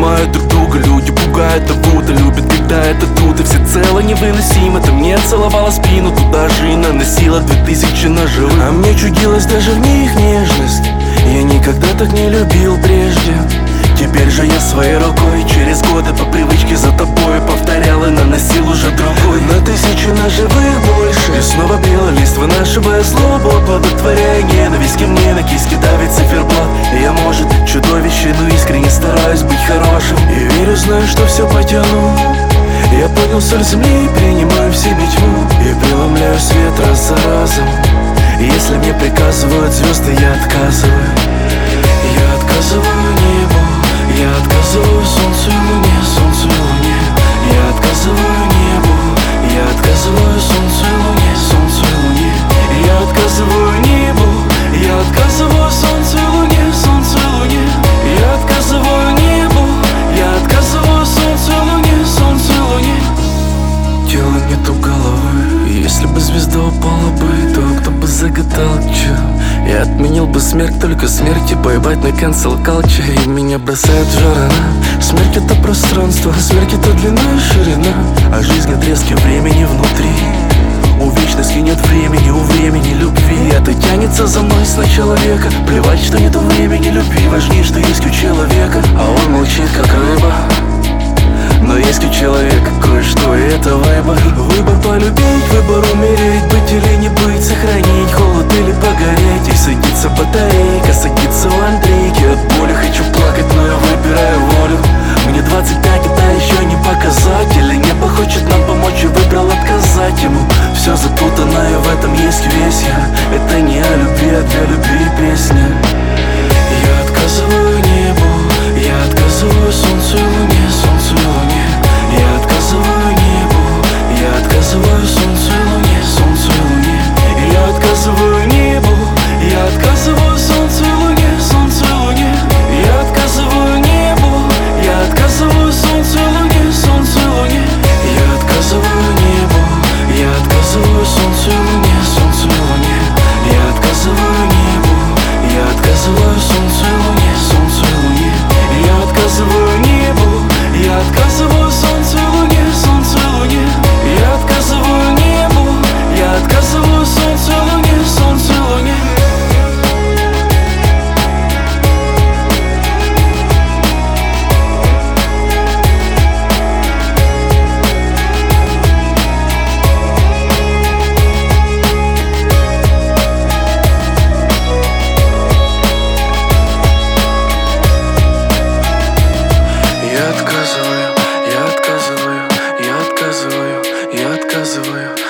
понимают друг друга. Люди пугают, давут, а любят, когда это тут. И всецело невыносимо. Ты мне целовала спину, туда же и наносила 2000 ножевых. А мне чудилось даже в них нежность. Я никогда так не любил прежде. Теперь же я своей рукой через годы по привычке за тобой повторял и наносил уже другой. На 1000 ножевых больше. И снова белый лист, вынашивая злобу, оплодотворяя ненависть ко мне. На киске давит циферблат. И я, может, чудовище, но искренне стараюсь быть хорошим. И верю, знаю, что все потяну. Я понял соль земли, принимаю в себе тьму и преломляю свет раз за разом. И если мне приказывают звезды, я отказываю. Я отказываю небу. Я отказываю солнцу и луне, солнцу и луне. Я отказываю небу. Я отказываю солнцу и луне, солнцу и луне. Я отказываю небу. Я отказываю солнцу и луне, солнцу и луне. Я отказываю небу. Я отказываю солнцу и луне, солнцу и луне. Тело нету головы. Если бы звезда упала бы, то кто бы загадал, чё? Я отменил бы смерть, только смерти поебать на cancel culture. И меня бросает в жар она. Смерть это пространство, смерть это длина и ширина. А жизнь отрезки времени внутри. У вечности нет времени, у времени любви. Это тянется за мной с начала века. Плевать, что нету времени любви. Важнее, что есть у человека, а он молчит как рыба. Но есть у человека кое-что, и это выбор. Выбор полюбить, выбор умереть, быть или не быть, сохранить холод или погореть. И садится батарейка, садится у Андрейки. От боли хочу плакать, но я выбираю волю. Мне 25, это еще не показатель. И небо хочет нам помочь, и выбрал отказать ему. Все запутано, и в этом есть весь я. Это не о любви, а для любви песня. Я отказываю небу. Я отказываю солнцу и луне, солнцу и луне. Я отказываю небу. Я отказываю солнцу и луне, солнцу и луне. Я отказываю небу. Я отказываю солнцу и луне, солнцу и луне. Я отказываю небу. Я отказываю солнцу и луне, солнцу и луне. Я отказываю небу. Я отказываю солнцу и луне, солнцу и луне. Я отказываю небу. Я отказываю солнцу и луне, солнцу и луне. Я отказываю небу. Я отказываю солнцу и луне, солнцу и луне. Я отказываю небу. Я отказываю солнцу и луне, солнцу и луне. Я отказываю, я отказываю, я отказываю, я отказываю.